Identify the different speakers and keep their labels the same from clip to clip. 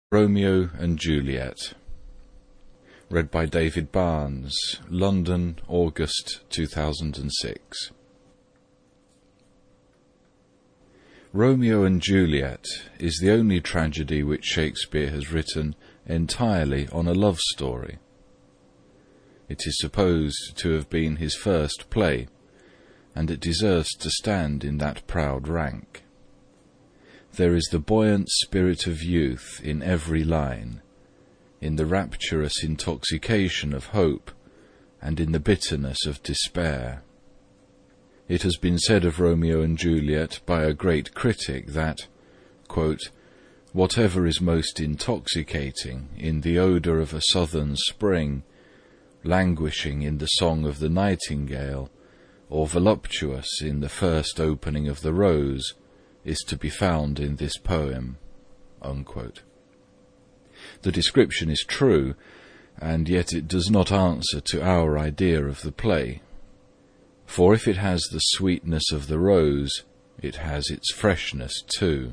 Speaker 1: Romeo and Juliet. Read by David Barnes, London, August 2006. Romeo and Juliet is the only tragedy which Shakespeare has written entirely on a love story. It is supposed to have been his first play, and it deserves to stand in that proud rank. There is the buoyant spirit of youth in every line, in the rapturous intoxication of hope, and in the bitterness of despair. It has been said of Romeo and Juliet by a great critic that, quote, "Whatever is most intoxicating in the odour of a southern spring, languishing in the song of the nightingale, or voluptuous in the first opening of the rose, is to be found in this poem." Unquote. The description is true, and yet it does not answer to our idea of the play. For if it has the sweetness of the rose, it has its freshness too.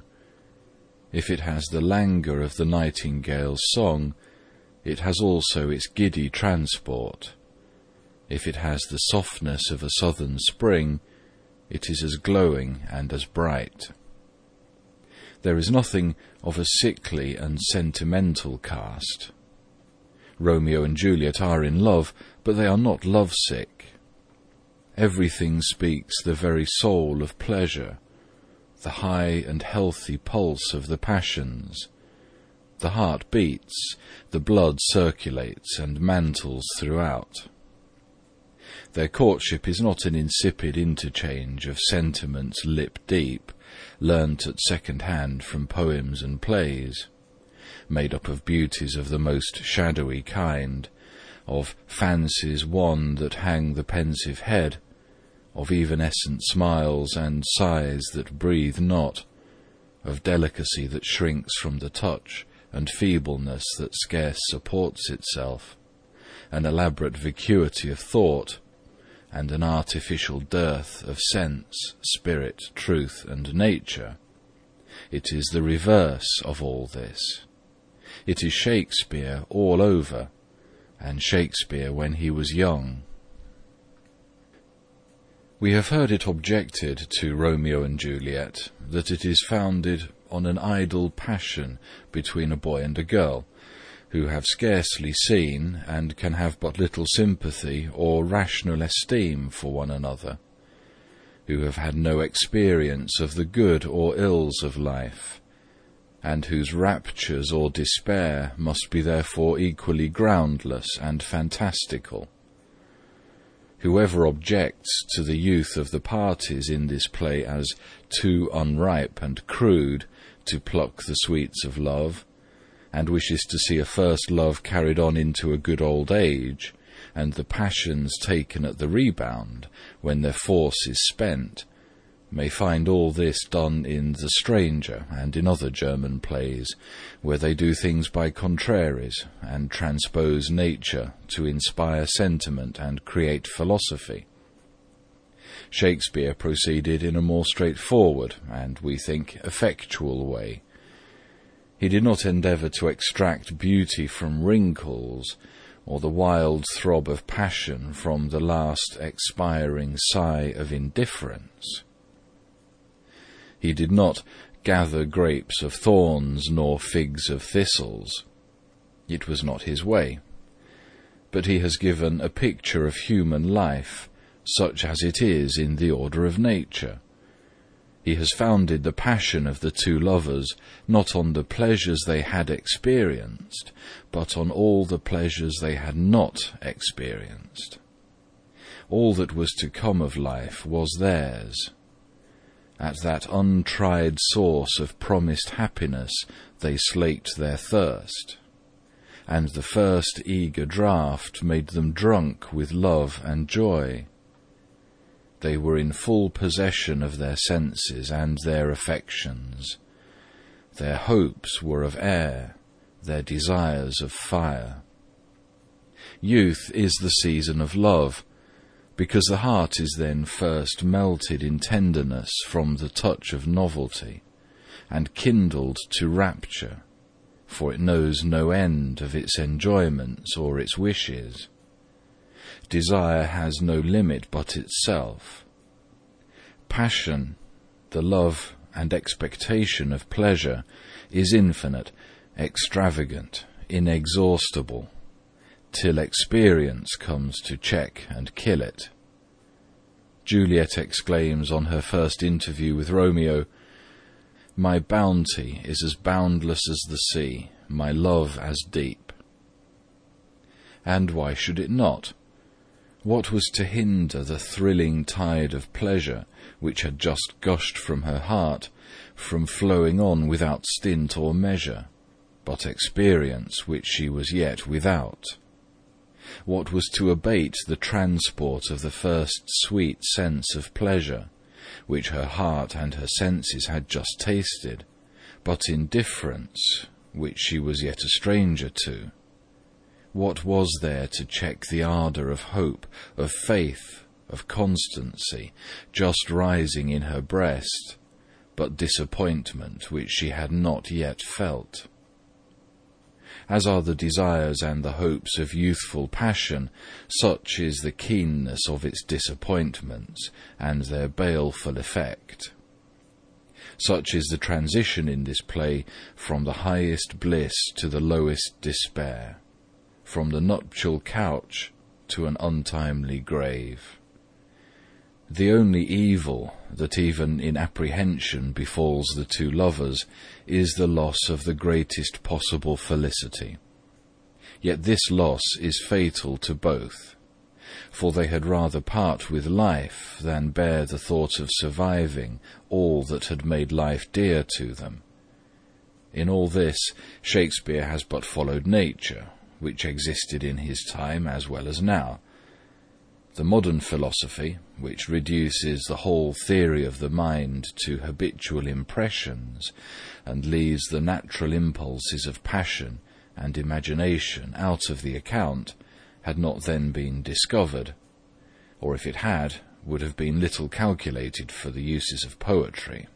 Speaker 1: If it has the languor of the nightingale's song, it has also its giddy transport. If it has the softness of a southern spring, it is as glowing and as bright. There is nothing of a sickly and sentimental cast. Romeo and Juliet are in love, but they are not lovesick. Everything speaks the very soul of pleasure, the high and healthy pulse of the passions. The heart beats, the blood circulates and mantles throughout. Their courtship is not an insipid interchange of sentiments lip-deep, learnt at second hand from poems and plays, made up of beauties of the most shadowy kind, of fancies wan that hang the pensive head, of evanescent smiles and sighs that breathe not, of delicacy that shrinks from the touch, and feebleness that scarce supports itself, an elaborate vacuity of thought, and an artificial dearth of sense, spirit, truth, and nature. It is the reverse of all this. It is Shakespeare all over, and Shakespeare when he was young. We have heard it objected to Romeo and Juliet that it is founded on an idle passion between a boy and a girl, who have scarcely seen and can have but little sympathy or rational esteem for one another, who have had no experience of the good or ills of life, and whose raptures or despair must be therefore equally groundless and fantastical. Whoever objects to the youth of the parties in this play as too unripe and crude to pluck the sweets of love, and wishes to see a first love carried on into a good old age, and the passions taken at the rebound when their force is spent, may find all this done in The Stranger and in other German plays, where they do things by contraries, and transpose nature to inspire sentiment and create philosophy. Shakespeare proceeded in a more straightforward and, we think, effectual way. He did not endeavour to extract beauty from wrinkles, or the wild throb of passion from the last expiring sigh of indifference. He did not gather grapes of thorns nor figs of thistles. It was not his way. But he has given a picture of human life, such as it is in the order of nature. He has founded the passion of the two lovers not on the pleasures they had experienced, but on all the pleasures they had not experienced. All that was to come of life was theirs. At that untried source of promised happiness they slaked their thirst, and the first eager draught made them drunk with love and joy. They were in full possession of their senses and their affections. Their hopes were of air, their desires of fire. Youth is the season of love, because the heart is then first melted in tenderness from the touch of novelty, and kindled to rapture, for it knows no end of its enjoyments or its wishes. Desire has no limit but itself. Passion, the love and expectation of pleasure, is infinite, extravagant, inexhaustible, till experience comes to check and kill it. Juliet exclaims on her first interview with Romeo, "My bounty is as boundless as the sea, my love as deep." And why should it not? What was to hinder the thrilling tide of pleasure which had just gushed from her heart from flowing on without stint or measure, but experience which she was yet without? What was to abate the transport of the first sweet sense of pleasure, which her heart and her senses had just tasted, but indifference which she was yet a stranger to? What was there to check the ardour of hope, of faith, of constancy, just rising in her breast, but disappointment which she had not yet felt? As are the desires and the hopes of youthful passion, such is the keenness of its disappointments and their baleful effect. Such is the transition in this play from the highest bliss to the lowest despair, from the nuptial couch to an untimely grave. The only evil that even in apprehension befalls the two lovers is the loss of the greatest possible felicity. Yet this loss is fatal to both, for they had rather part with life than bear the thought of surviving all that had made life dear to them. In all this, Shakespeare has but followed nature, which existed in his time as well as now. The modern philosophy, which reduces the whole theory of the mind to habitual impressions and leaves the natural impulses of passion and imagination out of the account, had not then been discovered, or if it had, would have been little calculated for the uses of poetry.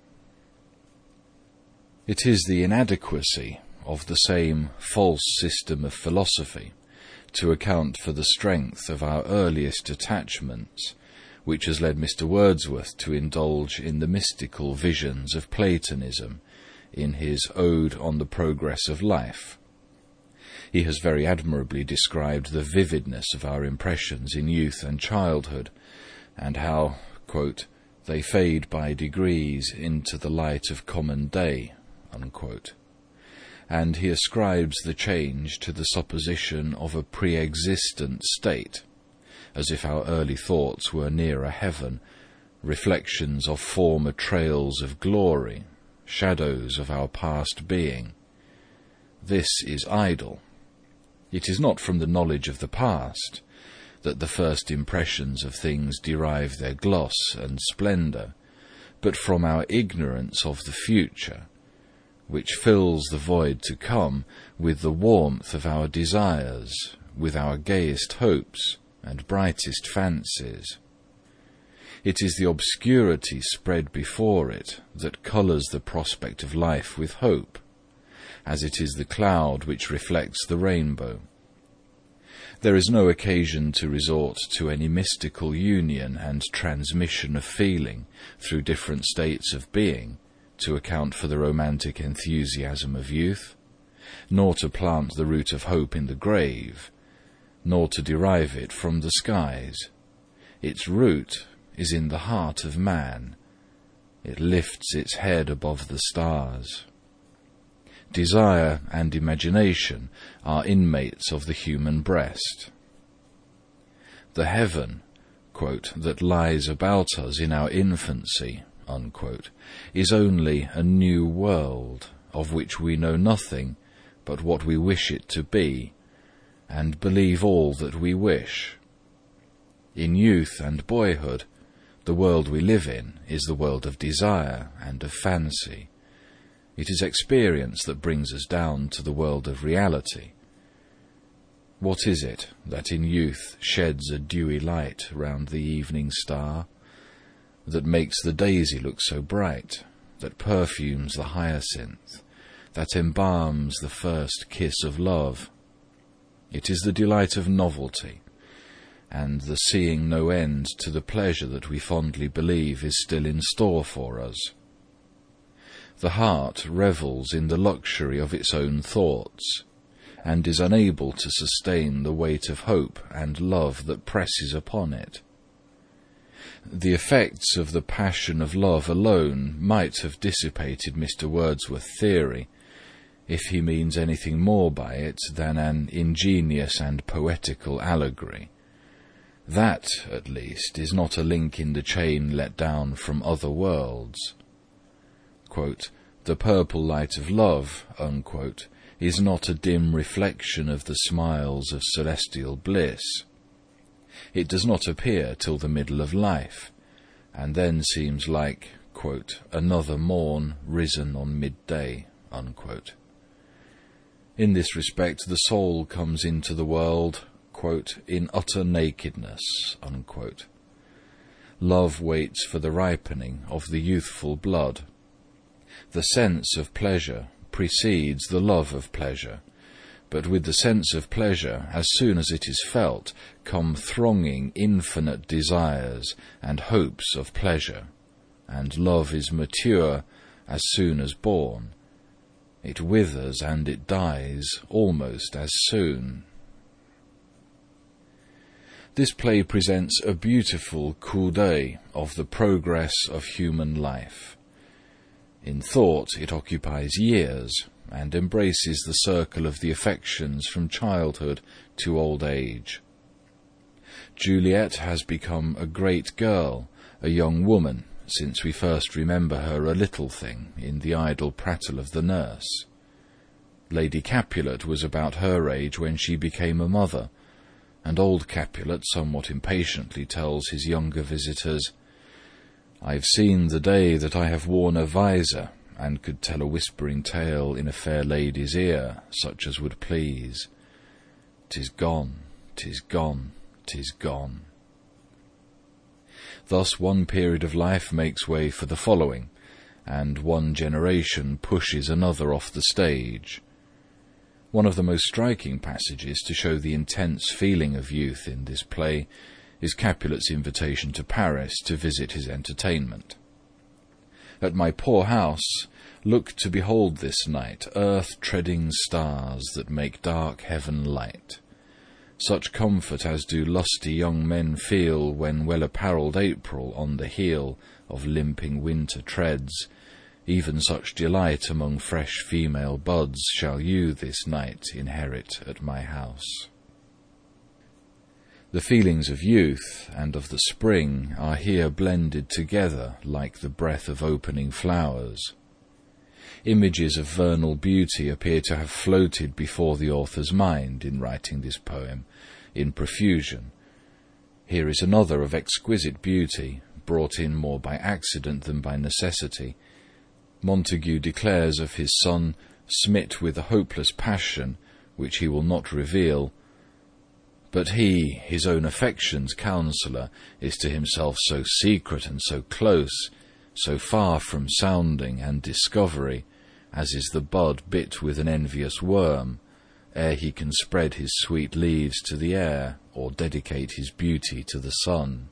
Speaker 1: It is the inadequacy of the same false system of philosophy to account for the strength of our earliest attachments, which has led Mr. Wordsworth to indulge in the mystical visions of Platonism in his Ode on the Progress of Life. He has very admirably described the vividness of our impressions in youth and childhood, and how, quote, "they fade by degrees into the light of common day," unquote. And he ascribes the change to the supposition of a pre-existent state, as if our early thoughts were nearer heaven, reflections of former trails of glory, shadows of our past being. This is idle. It is not from the knowledge of the past that the first impressions of things derive their gloss and splendour, but from our ignorance of the future, which fills the void to come with the warmth of our desires, with our gayest hopes and brightest fancies. It is the obscurity spread before it that colours the prospect of life with hope, as it is the cloud which reflects the rainbow. There is no occasion to resort to any mystical union and transmission of feeling through different states of being to account for the romantic enthusiasm of youth, nor to plant the root of hope in the grave, nor to derive it from the skies. Its root is in the heart of man. It lifts its head above the stars. Desire and imagination are inmates of the human breast. The heaven, quote, "that lies about us in our infancy," unquote, is only a new world of which we know nothing but what we wish it to be, and believe all that we wish. In youth and boyhood, the world we live in is the world of desire and of fancy. It is experience that brings us down to the world of reality. What is it that in youth sheds a dewy light round the evening star, that makes the daisy look so bright, that perfumes the hyacinth, that embalms the first kiss of love. It is the delight of novelty, and the seeing no end to the pleasure that we fondly believe is still in store for us. The heart revels in the luxury of its own thoughts, and is unable to sustain the weight of hope and love that presses upon it. The effects of the passion of love alone might have dissipated Mr. Wordsworth's theory, if he means anything more by it than an ingenious and poetical allegory. That, at least, is not a link in the chain let down from other worlds. Quote, "The purple light of love," unquote, is not a dim reflection of the smiles of celestial bliss. It does not appear till the middle of life, and then seems like, quote, "another morn risen on midday," unquote. In this respect, the soul comes into the world, quote, "in utter nakedness," unquote. Love waits for the ripening of the youthful blood. The sense of pleasure precedes the love of pleasure, but with the sense of pleasure, as soon as it is felt, come thronging infinite desires and hopes of pleasure, and love is mature as soon as born. It withers and it dies almost as soon. This play presents a beautiful coup d'œil of the progress of human life. In thought, it occupies years, and embraces the circle of the affections from childhood to old age. Juliet has become a great girl, a young woman, since we first remember her a little thing in the idle prattle of the nurse. Lady Capulet was about her age when she became a mother, and old Capulet somewhat impatiently tells his younger visitors, "I've seen the day that I have worn a visor, and could tell a whispering tale in a fair lady's ear, such as would please. 'Tis gone, 'tis gone, 'tis gone." Thus one period of life makes way for the following, and one generation pushes another off the stage. One of the most striking passages to show the intense feeling of youth in this play is Capulet's invitation to Paris to visit his entertainment. "At my poor house, look to behold this night earth-treading stars that make dark heaven light. Such comfort as do lusty young men feel when well-apparelled April on the heel of limping winter treads, even such delight among fresh female buds shall you this night inherit at my house." The feelings of youth and of the spring are here blended together like the breath of opening flowers. Images of vernal beauty appear to have floated before the author's mind in writing this poem in profusion. Here is another of exquisite beauty, brought in more by accident than by necessity. Montague declares of his son, smit with a hopeless passion, which he will not reveal, but he, his own affection's counsellor, is to himself so secret and so close, so far from sounding and discovery, as is the bud bit with an envious worm, ere he can spread his sweet leaves to the air, or dedicate his beauty to the sun.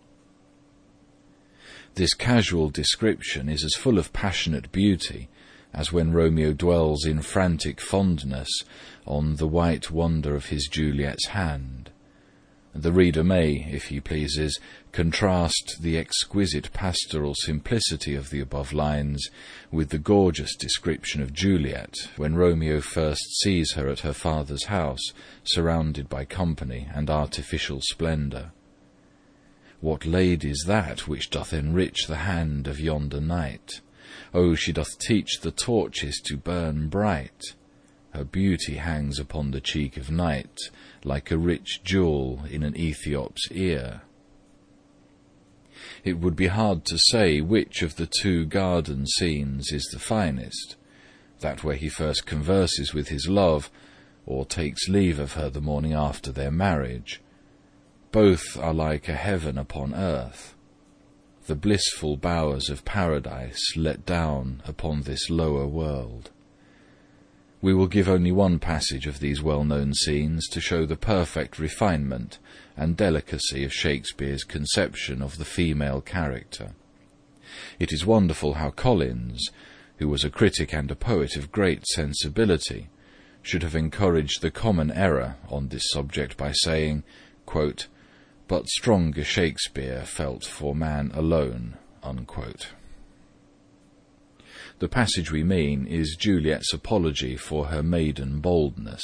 Speaker 1: This casual description is as full of passionate beauty as when Romeo dwells in frantic fondness on the white wonder of his Juliet's hand. The reader may, if he pleases, contrast the exquisite pastoral simplicity of the above lines with the gorgeous description of Juliet when Romeo first sees her at her father's house, surrounded by company and artificial splendour. "What lady's that which doth enrich the hand of yonder knight? Oh, she doth teach the torches to burn bright. Her beauty hangs upon the cheek of night, like a rich jewel in an Ethiop's ear." It would be hard to say which of the two garden scenes is the finest, that where he first converses with his love, or takes leave of her the morning after their marriage. Both are like a heaven upon earth, the blissful bowers of paradise let down upon this lower world. We will give only one passage of these well-known scenes to show the perfect refinement and delicacy of Shakespeare's conception of the female character. It is wonderful how Collins, who was a critic and a poet of great sensibility, should have encouraged the common error on this subject by saying, quote, "But stronger Shakespeare felt for man alone," unquote. The passage we mean is Juliet's apology for her maiden boldness.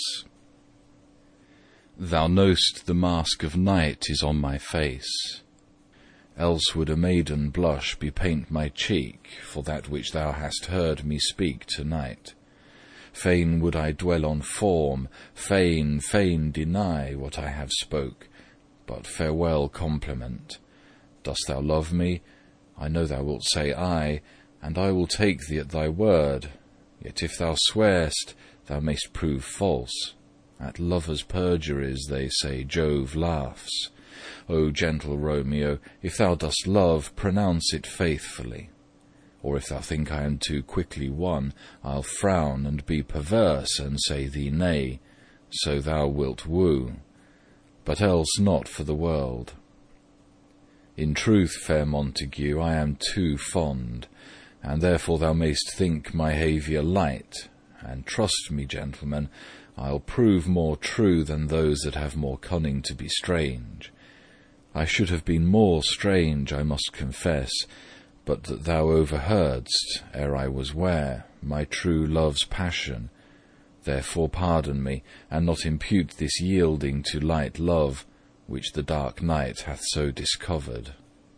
Speaker 1: "Thou know'st the mask of night is on my face, else would a maiden blush bepaint my cheek for that which thou hast heard me speak to-night. Fain would I dwell on form, fain deny what I have spoke, but farewell compliment. Dost thou love me? I know thou wilt say aye, and I will take thee at thy word. Yet if thou swear'st, thou mayst prove false. At lovers' perjuries, they say, Jove laughs. O gentle Romeo, if thou dost love, pronounce it faithfully. Or if thou think I am too quickly won, I'll frown and be perverse and say thee nay, so thou wilt woo, but else not for the world. In truth, fair Montague, I am too fond, and therefore thou mayst think my haviour light, and trust me, gentlemen, I'll prove more true than those that have more cunning to be strange. I should have been more strange, I must confess, but that thou overheardst, ere I was ware, my true love's passion. Therefore pardon me, and not impute this yielding to light love, which the dark night hath so discovered."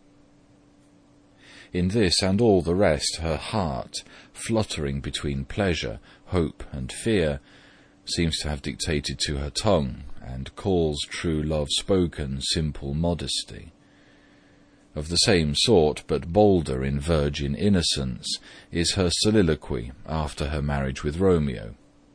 Speaker 1: In this and all the rest, her heart, fluttering between pleasure, hope, and fear, seems to have dictated to her tongue, and calls true love spoken simple modesty. Of the same sort, but bolder in virgin innocence, is her soliloquy after her marriage with Romeo.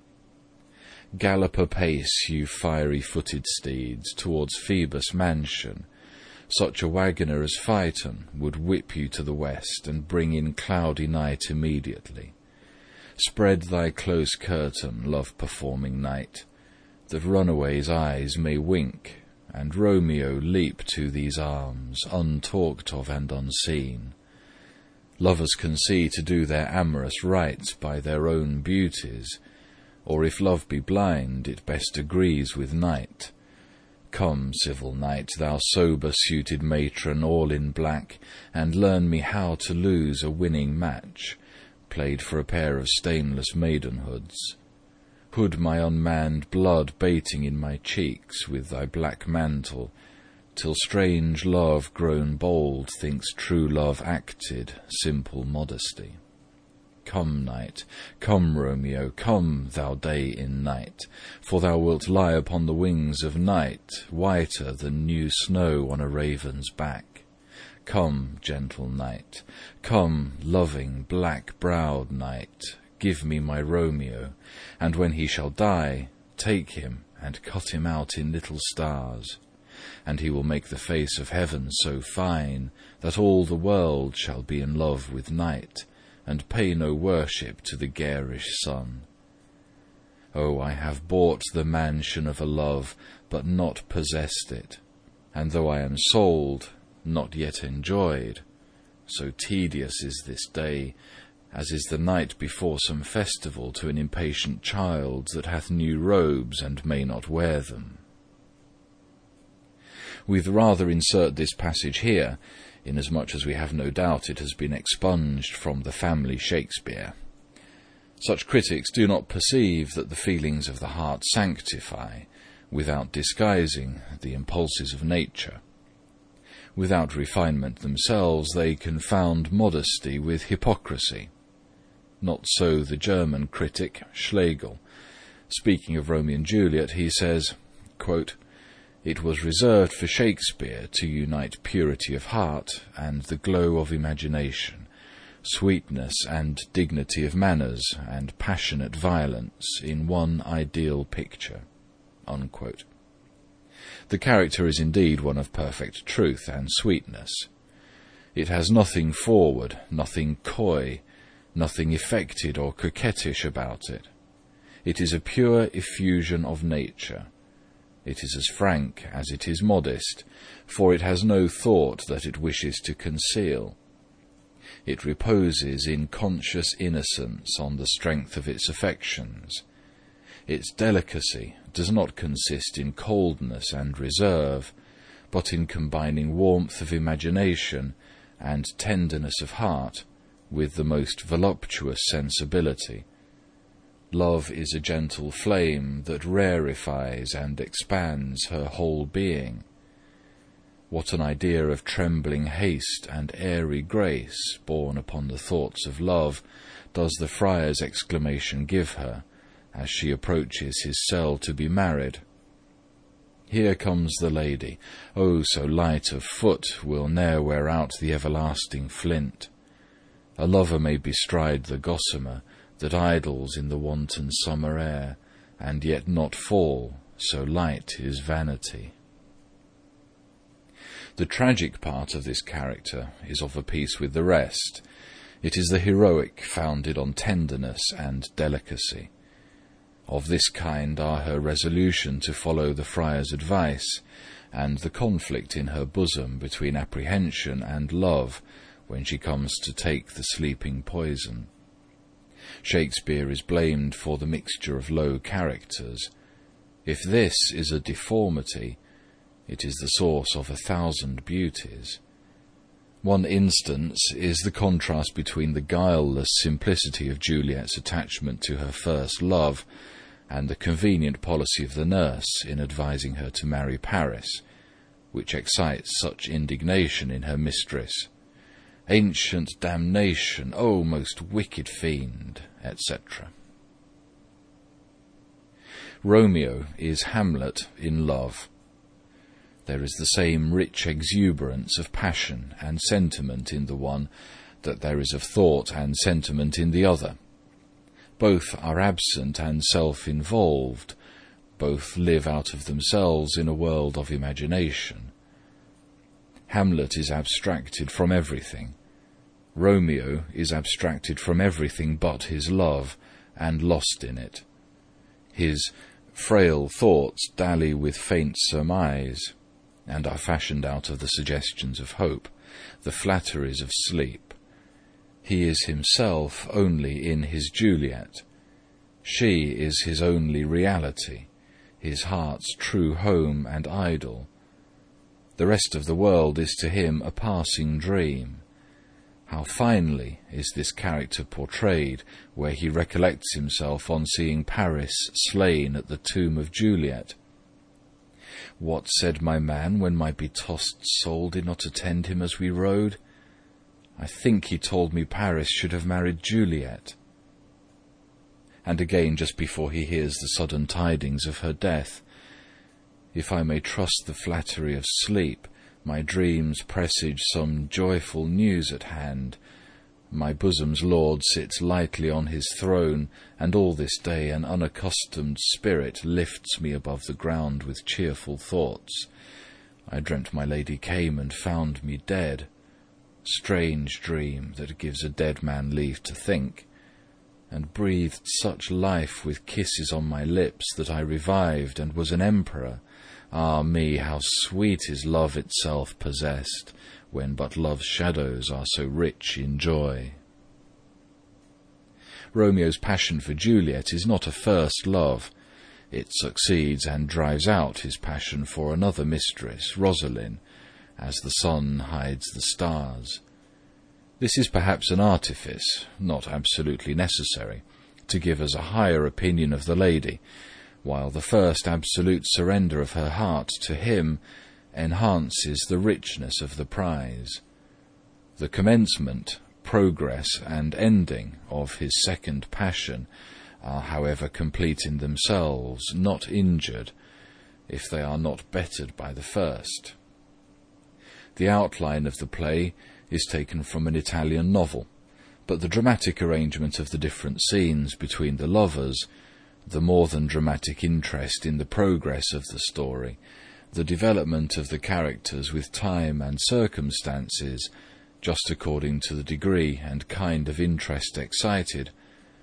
Speaker 1: "Gallop apace, you fiery-footed steeds, towards Phoebus' mansion. Such a waggoner as Phaeton would whip you to the west, and bring in cloudy night immediately. Spread thy close curtain, love-performing night, that runaways' eyes may wink, and Romeo leap to these arms, untalked of and unseen. Lovers can see to do their amorous rites by their own beauties, or if love be blind, it best agrees with night. Come, civil knight, thou sober-suited matron, all in black, and learn me how to lose a winning match, played for a pair of stainless maidenhoods. Hood my unmanned blood bating in my cheeks with thy black mantle, till strange love grown bold thinks true love acted simple modesty. Come, night, come, Romeo, come, thou day in night, for thou wilt lie upon the wings of night, whiter than new snow on a raven's back. Come, gentle night, come, loving, black-browed night, give me my Romeo, and when he shall die, take him and cut him out in little stars, and he will make the face of heaven so fine that all the world shall be in love with night, and pay no worship to the garish sun. Oh, I have bought the mansion of a love, but not possessed it, and though I am sold, not yet enjoyed. So tedious is this day, as is the night before some festival to an impatient child that hath new robes and may not wear them. We'd rather insert this passage here, inasmuch as we have no doubt it has been expunged from the family Shakespeare. Such critics do not perceive that the feelings of the heart sanctify, without disguising, the impulses of nature. Without refinement themselves, they confound modesty with hypocrisy. Not so the German critic Schlegel. Speaking of Romeo and Juliet, he says, quote, "It was reserved for Shakespeare to unite purity of heart and the glow of imagination, sweetness and dignity of manners, and passionate violence in one ideal picture." Unquote. The character is indeed one of perfect truth and sweetness. It has nothing forward, nothing coy, nothing affected or coquettish about it. It is a pure effusion of nature. It is as frank as it is modest, for it has no thought that it wishes to conceal. It reposes in conscious innocence on the strength of its affections. Its delicacy does not consist in coldness and reserve, but in combining warmth of imagination and tenderness of heart with the most voluptuous sensibility. Love is a gentle flame that rarefies and expands her whole being. What an idea of trembling haste and airy grace, borne upon the thoughts of love, does the friar's exclamation give her, as she approaches his cell to be married. Here comes the lady, oh, so light of foot, will ne'er wear out the everlasting flint. A lover may bestride the gossamer that idles in the wanton summer air, and yet not fall, so light is vanity. The tragic part of this character is of a piece with the rest. It is the heroic founded on tenderness and delicacy. Of this kind are her resolution to follow the friar's advice, and the conflict in her bosom between apprehension and love when she comes to take the sleeping poison. Shakespeare is blamed for the mixture of low characters. If this is a deformity, it is the source of 1,000 beauties. One instance is the contrast between the guileless simplicity of Juliet's attachment to her first love and the convenient policy of the nurse in advising her to marry Paris, which excites such indignation in her mistress. "Ancient damnation, O most wicked fiend," etc. Romeo is Hamlet in love. There is the same rich exuberance of passion and sentiment in the one that there is of thought and sentiment in the other. Both are absent and self-involved. Both live out of themselves in a world of imagination. Hamlet is abstracted from everything. Romeo is abstracted from everything but his love, and lost in it. His frail thoughts dally with faint surmise, and are fashioned out of the suggestions of hope, the flatteries of sleep. He is himself only in his Juliet. She is his only reality, his heart's true home and idol. The rest of the world is to him a passing dream. How finely is this character portrayed, where he recollects himself on seeing Paris slain at the tomb of Juliet. "What said my man when my betossed soul did not attend him as we rode? I think he told me Paris should have married Juliet." And again, just before he hears the sudden tidings of her death, "If I may trust the flattery of sleep, my dreams presage some joyful news at hand. My bosom's lord sits lightly on his throne, and all this day an unaccustomed spirit lifts me above the ground with cheerful thoughts. I dreamt my lady came and found me dead. Strange dream that gives a dead man leave to think, and breathed such life with kisses on my lips that I revived and was an emperor. Ah me, how sweet is love itself possessed, when but love's shadows are so rich in joy." Romeo's passion for Juliet is not a first love. It succeeds and drives out his passion for another mistress, Rosaline, as the sun hides the stars. This is perhaps an artifice, not absolutely necessary, to give us a higher opinion of the lady, while the first absolute surrender of her heart to him enhances the richness of the prize. The commencement, progress, and ending of his second passion are, however, complete in themselves, not injured, if they are not bettered by the first. The outline of the play is taken from an Italian novel, but the dramatic arrangement of the different scenes between the lovers, the more than dramatic interest in the progress of the story, the development of the characters with time and circumstances, just according to the degree and kind of interest excited,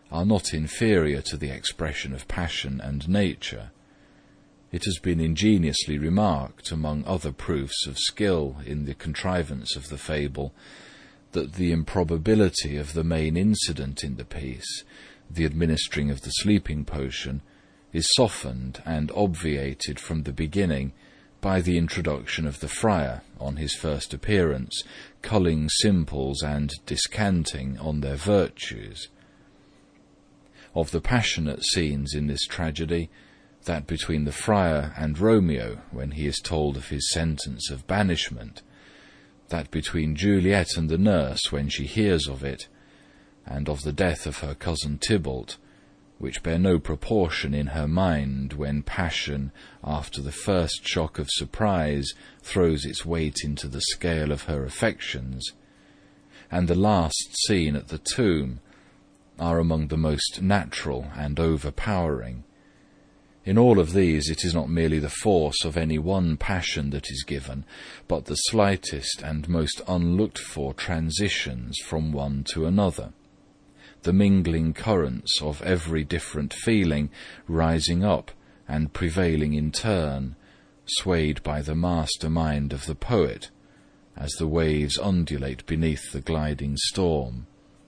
Speaker 1: are not inferior to the expression of passion and nature. It has been ingeniously remarked, among other proofs of skill in the contrivance of the fable, that the improbability of the main incident in the piece, the administering of the sleeping potion, is softened and obviated from the beginning by the introduction of the friar on his first appearance, culling simples and descanting on their virtues. Of the passionate scenes in this tragedy, that between the friar and Romeo when he is told of his sentence of banishment, that between Juliet and the nurse when she hears of it, and of the death of her cousin Tybalt, which bear no proportion in her mind when passion, after the first shock of surprise, throws its weight into the scale of her affections, and the last scene at the tomb, are among the most natural and overpowering. In all of these it is not merely the force of any one passion that is given, but the slightest and most unlooked-for transitions from one to another, the mingling currents of every different feeling rising up and prevailing in turn, swayed by the master mind of the poet, as the waves undulate beneath the gliding storm.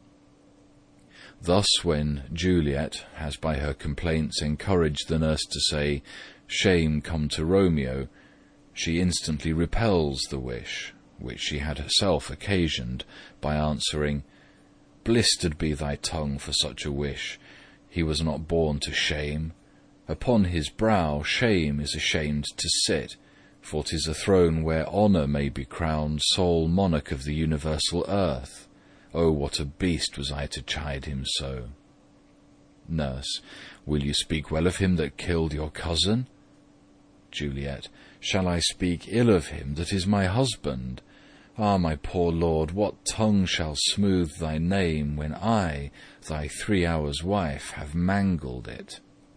Speaker 1: Thus, when Juliet has by her complaints encouraged the nurse to say, "Shame come to Romeo," she instantly repels the wish, which she had herself occasioned, by answering, "Blistered be thy tongue for such a wish. He was not born to shame. Upon his brow shame is ashamed to sit, for 'tis a throne where honour may be crowned sole monarch of the universal earth. Oh, what a beast was I to chide him so!" Nurse: "Will you speak well of him that killed your cousin?" Juliet: "Shall I speak ill of him that is my husband? Ah, my poor lord, what tongue shall smooth thy name when I, thy 3 hours' wife, have mangled it?"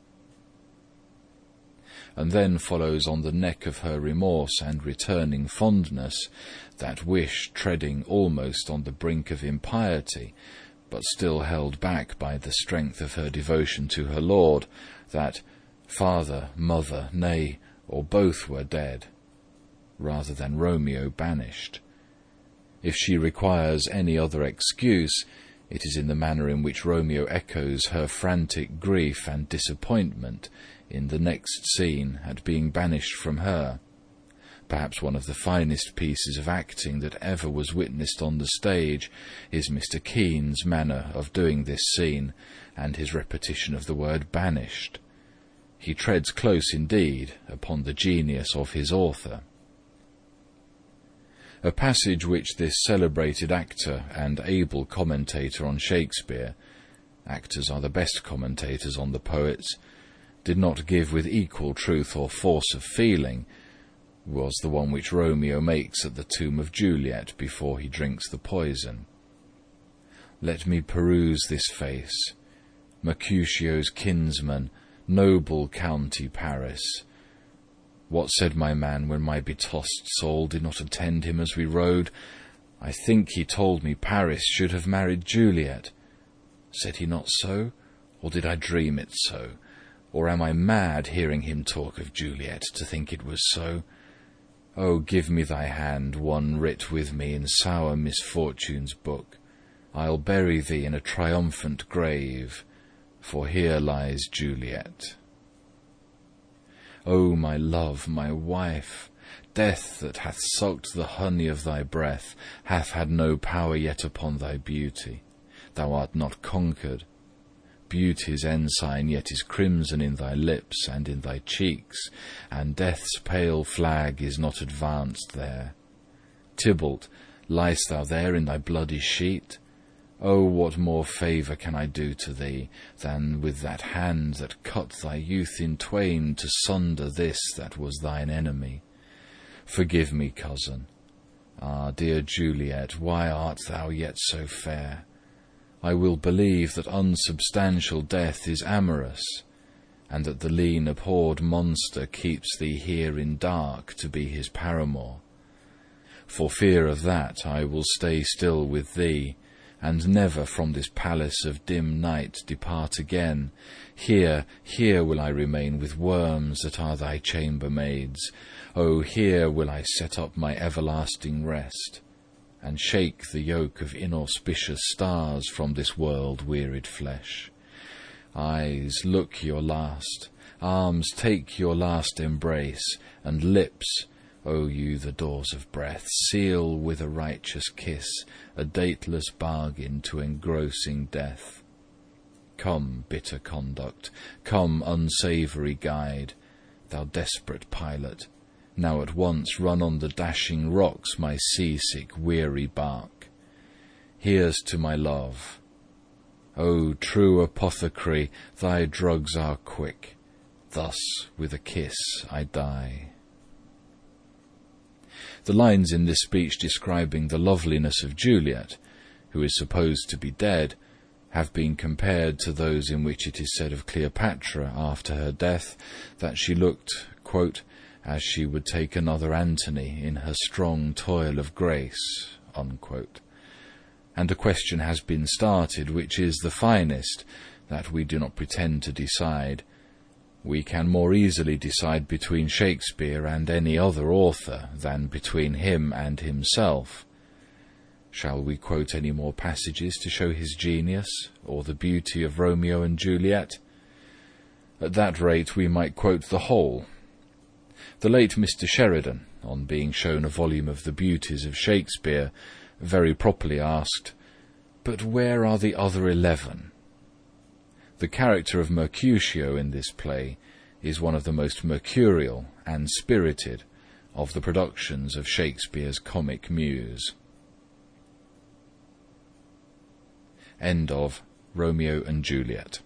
Speaker 1: And then follows on the neck of her remorse and returning fondness, that wish treading almost on the brink of impiety, but still held back by the strength of her devotion to her lord, that father, mother, nay, or both were dead, rather than Romeo banished. If she requires any other excuse, it is in the manner in which Romeo echoes her frantic grief and disappointment in the next scene at being banished from her. Perhaps one of the finest pieces of acting that ever was witnessed on the stage is Mr. Kean's manner of doing this scene, and his repetition of the word banished. He treads close indeed upon the genius of his author. A passage which this celebrated actor and able commentator on Shakespeare — actors are the best commentators on the poets — did not give with equal truth or force of feeling, was the one which Romeo makes at the tomb of Juliet before he drinks the poison. "Let me peruse this face, Mercutio's kinsman, noble county Paris. What said my man when my betossed soul did not attend him as we rode? I think he told me Paris should have married Juliet. Said he not so? Or did I dream it so? Or am I mad, hearing him talk of Juliet, to think it was so? Oh, give me thy hand, one writ with me in sour misfortune's book. I'll bury thee in a triumphant grave, for here lies Juliet. O my love, my wife, death that hath sucked the honey of thy breath hath had no power yet upon thy beauty. Thou art not conquered. Beauty's ensign yet is crimson in thy lips and in thy cheeks, and death's pale flag is not advanced there. Tybalt, liest thou there in thy bloody sheet? Oh, what more favour can I do to thee, than with that hand that cut thy youth in twain to sunder this that was thine enemy? Forgive me, cousin. Ah, dear Juliet, why art thou yet so fair? I will believe that unsubstantial death is amorous, and that the lean abhorred monster keeps thee here in dark to be his paramour. For fear of that I will stay still with thee, and never from this palace of dim night depart again. Here, here will I remain with worms that are thy chambermaids. Oh, here will I set up my everlasting rest, and shake the yoke of inauspicious stars from this world-wearied flesh. Eyes, look your last, arms, take your last embrace, and lips, O you the doors of breath, seal with a righteous kiss a dateless bargain to engrossing death. Come, bitter conduct, come, unsavoury guide, thou desperate pilot, now at once run on the dashing rocks my seasick, weary bark. Here's to my love. O true apothecary, thy drugs are quick. Thus with a kiss I die. The lines in this speech describing the loveliness of Juliet, who is supposed to be dead, have been compared to those in which it is said of Cleopatra after her death that she looked, quote, as she would take another Antony in her strong toil of grace, unquote. And a question has been started, which is the finest, that we do not pretend to decide. We can more easily decide between Shakespeare and any other author than between him and himself. Shall we quote any more passages to show his genius, or the beauty of Romeo and Juliet? At that rate we might quote the whole. The late Mr. Sheridan, on being shown a volume of the beauties of Shakespeare, very properly asked, "But where are the other 11? The character of Mercutio in this play is one of the most mercurial and spirited of the productions of Shakespeare's comic muse." End of Romeo and Juliet.